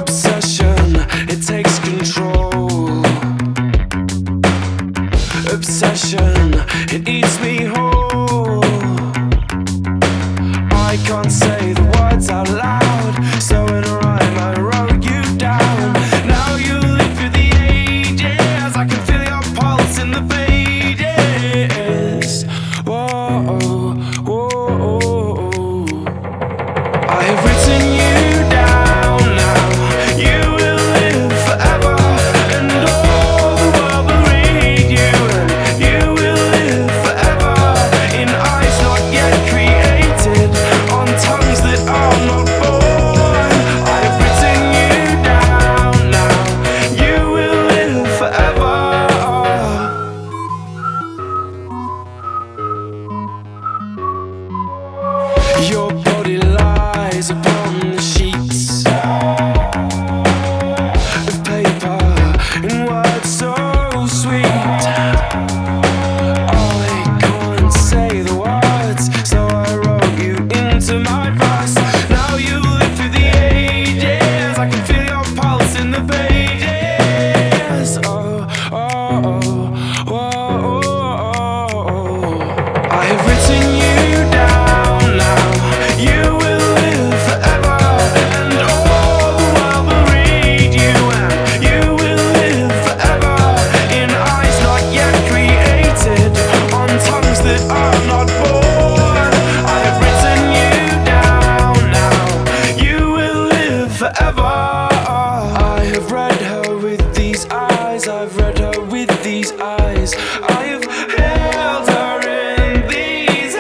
Obsession, it takes control. Obsession, it eats me whole. I can't say the words out loud, so in a rhyme I wrote you down. Now you live through the ages, I can feel your pulse in the pages. Whoa, whoa, I have written you down now. You will live forever, and all the world will read you. And you will live forever in eyes not yet created, on tongues that are not born. I have written you down now. You will live forever. Your body lies upon the sheets of paper in words so sweet. I can't say the words, so I wrote you into my verse. Now you live through the ages, I can feel your pulse in the pages. Oh, oh, oh, oh, oh. I have written you down now. You will live forever, and all the world will read you. And you will live forever in eyes not yet created, on tongues that are not born. I have written you down now. You will live forever. I have read her with these eyes, I've read her with these eyes. I have held her in these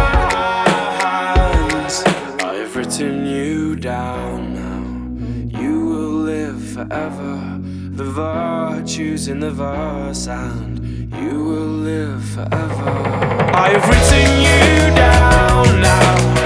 hands. I have written you down now. You will live forever. The virtues in the verse, and you will live forever. I have written you down now.